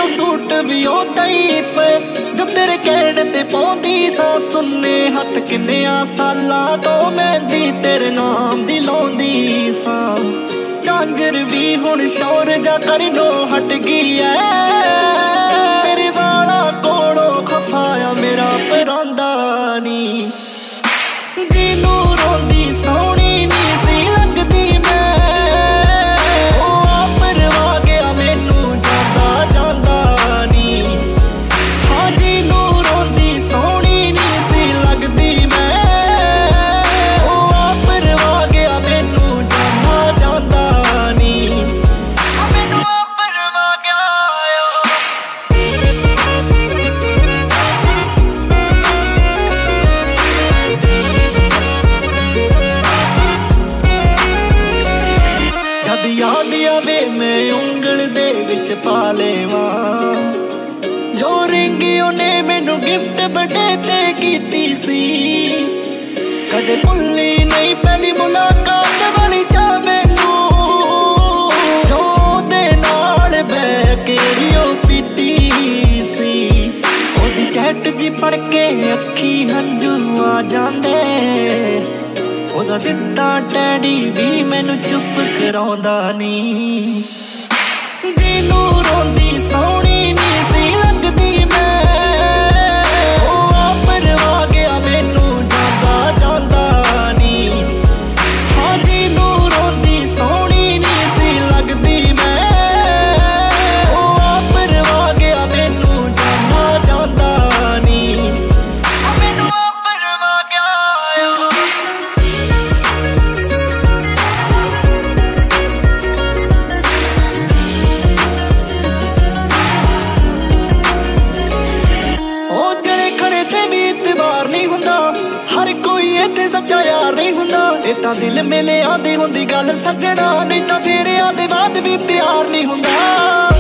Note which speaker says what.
Speaker 1: Suit भी ओदा ही पे जो तेरे कहने ते पौंदी सा सुन्ने हथ किन्ने सालां तो मेहंदी तेरे नाम दी लाउंदी सा झांजर भी हुण शौर जा करनो हट गई है मेरे वाला कोलों खफाया मेरा परांदा नी जीनू रोंदी सोहनी नी सी लगदी मैं ओ परवा गया मैनू जांदा जांदा नी हाँ जीनू रोंदी सोहनी नी सी लगदी मैं ओ परवा गया मैनू जांदा जांदा नी मैनू परवा गया याद आवे मैं उंगल दे विच पा लेवां जो रिंगी उन्हें मैनू गिफ्ट बर्थडे ते कीती सी कदे भुल्ली नहीं पहली मुलाकात वाली चा मैनू जो दे नाल बैठ के रियो पीती सी ओदी चैट जी पढ़ के अखी हंजू आ जांदे ओदा दिता डैडी भी मैनू चुप कराउंदा नी जीनू रोंदी सोहनी नी सी लगदी मैं ओ परवा गया मैनू जांदा जांदा नी हाँ जीनू रोंदी सोहनी नी सी लगदी मैं ओ परवा गया मैनू जांदा जांदा नी मैनू परवा गया हर कोई इत्थे सच्चा यार नहीं हुंदा इतां दिल मिले आंदी हुंदी गल सजना नहीं तां फेरे आंदे बाद भी प्यार नहीं हुंदा।